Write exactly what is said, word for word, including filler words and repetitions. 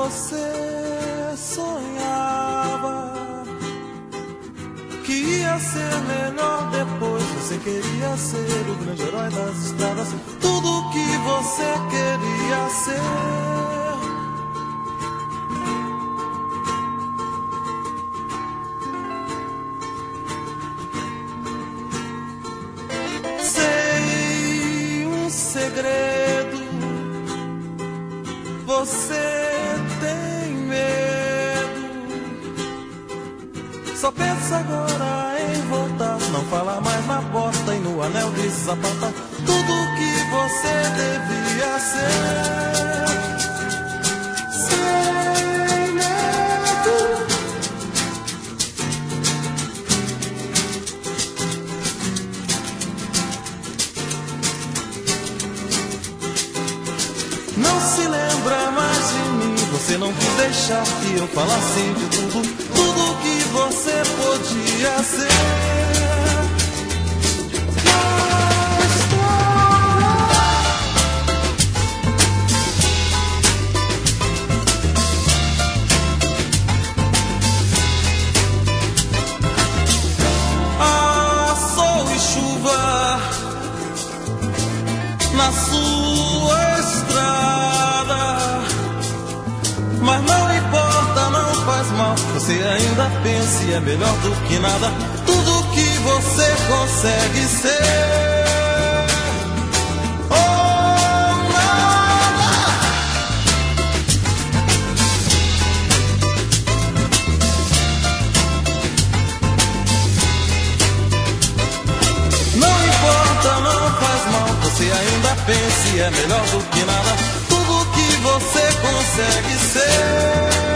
você sonhava que ia ser melhor depois. Você queria ser o grande herói das estradas, tudo que você queria ser. Sei um segredo, você tem medo, só pensa agora em voltar, não fala mais na porta e no anel de sapata, tudo que você devia ser. Sem medo, não se lembra mais de mim, você não quis deixar que eu falasse de tudo, tudo que você podia ser. Ah, sol e chuva na sua estrada, mas não importa, não faz mal, você ainda pensa e é melhor do que nada, tudo que você consegue ser. Oh, nada. Não importa, não faz mal, você ainda pensa e é melhor do que nada, tudo que você consegue ser.